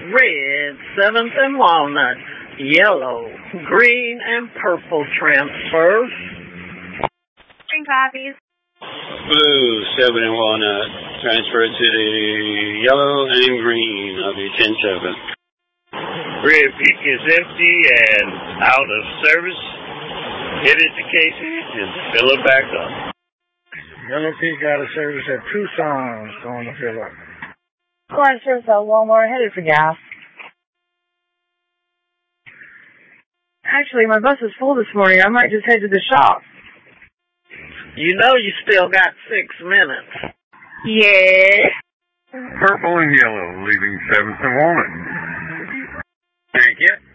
red, 7th and Walnut, yellow, green, and purple transfers. Green copies. Blue, 7 and Walnut, transfer to the yellow and green of the 10-7. Red Peak is empty and out of service. Headed to Casey and fill it back up. Yellow Peak out of service at Tucson, going to fill up. Going to service at Walmart, headed for gas. Actually, my bus is full this morning. I might just head to the shop. You know you still got 6 minutes. Yeah. Purple and yellow, leaving 7th and Walnut. Thank you.